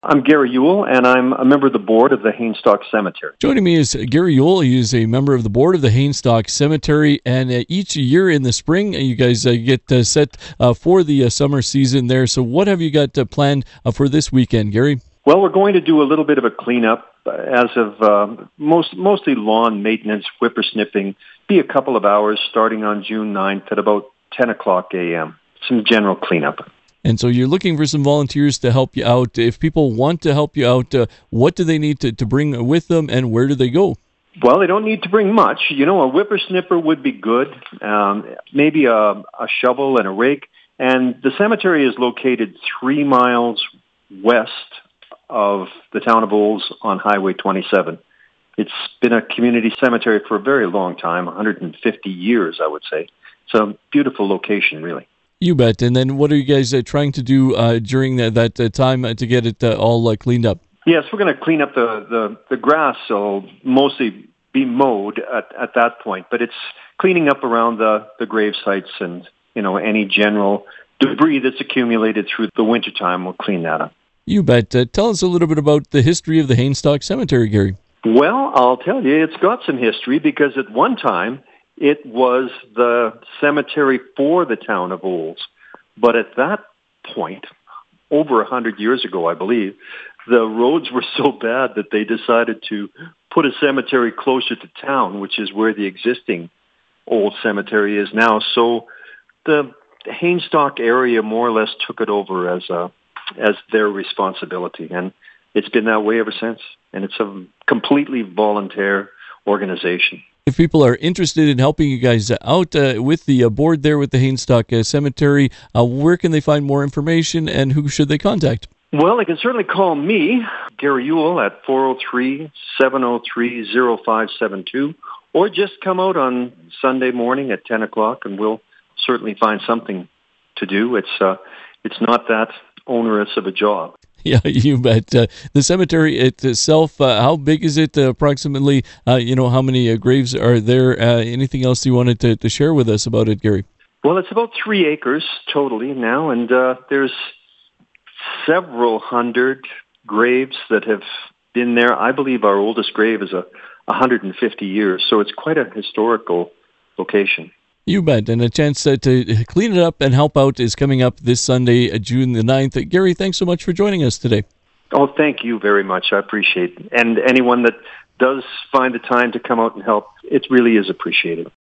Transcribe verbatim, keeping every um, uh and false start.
I'm Gary Ewell, and I'm a member of the board of the Hainstock Cemetery. Joining me is Gary Ewell. He is a member of the board of the Hainstock Cemetery, and uh, each year in the spring, uh, you guys uh, get uh, set uh, for the uh, summer season there. So what have you got uh, planned uh, for this weekend, Gary? Well, we're going to do a little bit of a cleanup uh, as of uh, most mostly lawn maintenance, whippersnipping, be a couple of hours starting on June ninth at about ten o'clock a.m. Some general cleanup. And so you're looking for some volunteers to help you out. If people want to help you out, uh, what do they need to, to bring with them, and where do they go? Well, they don't need to bring much. You know, a whippersnipper would be good, um, maybe a, a shovel and a rake. And the cemetery is located three miles west of the town of Olds on Highway twenty-seven. It's been a community cemetery for a very long time, one hundred fifty years, I would say. It's a beautiful location, really. You bet. And then what are you guys uh, trying to do uh, during that, that uh, time uh, to get it uh, all uh, cleaned up? Yes, we're going to clean up the, the, the grass, so it'll mostly be mowed at, at that point. But it's cleaning up around the, the grave sites and, you know, any general debris that's accumulated through the wintertime. We'll clean that up. You bet. Uh, tell us a little bit about the history of the Hainstock Cemetery, Gary. Well, I'll tell you, it's got some history because at one time, it was the cemetery for the town of Olds. But at that point, over a hundred years ago, I believe, the roads were so bad that they decided to put a cemetery closer to town, which is where the existing old cemetery is now. So the Hainstock area more or less took it over as a, as their responsibility. And it's been that way ever since. And it's a completely volunteer organization. If people are interested in helping you guys out uh, with the uh, board there with the Hainstock uh, Cemetery, uh, where can they find more information, and who should they contact? Well, they can certainly call me, Gary Ewell, at four oh three, seven oh three, oh five seven two, or just come out on Sunday morning at ten o'clock, and we'll certainly find something to do. It's uh, it's not that onerous of a job. Yeah, you bet. Uh, the cemetery itself, uh, how big is it uh, approximately? Uh, you know, how many uh, graves are there? Uh, anything else you wanted to, to share with us about it, Gary? Well, it's about three acres totally now, and uh, there's several hundred graves that have been there. I believe our oldest grave is a one hundred fifty years, so it's quite a historical location. You bet. And a chance uh, to clean it up and help out is coming up this Sunday, uh, June the ninth. Uh, Gary, thanks so much for joining us today. Oh, thank you very much. I appreciate it. And anyone that does find the time to come out and help, it really is appreciated.